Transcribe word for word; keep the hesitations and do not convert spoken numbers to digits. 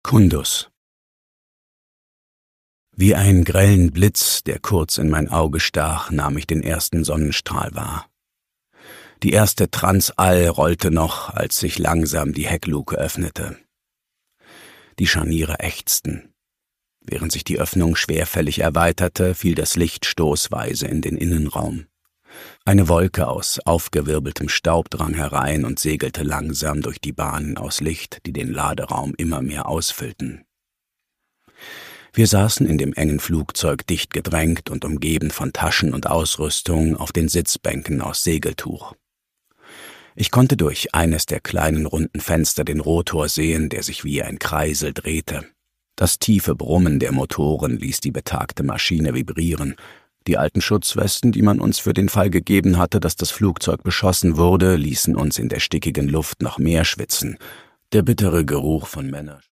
Kundus. Wie einen grellen Blitz, der kurz in mein Auge stach, nahm ich den ersten Sonnenstrahl wahr. Die erste Transall rollte noch, als sich langsam die Heckluke öffnete. Die Scharniere ächzten. Während sich die Öffnung schwerfällig erweiterte, fiel das Licht stoßweise in den Innenraum. Eine Wolke aus aufgewirbeltem Staub drang herein und segelte langsam durch die Bahnen aus Licht, die den Laderaum immer mehr ausfüllten. Wir saßen in dem engen Flugzeug dicht gedrängt und umgeben von Taschen und Ausrüstung auf den Sitzbänken aus Segeltuch. Ich konnte durch eines der kleinen runden Fenster den Rotor sehen, der sich wie ein Kreisel drehte. Das tiefe Brummen der Motoren ließ die betagte Maschine vibrieren. Die alten Schutzwesten, die man uns für den Fall gegeben hatte, dass das Flugzeug beschossen wurde, ließen uns in der stickigen Luft noch mehr schwitzen. Der bittere Geruch von Männern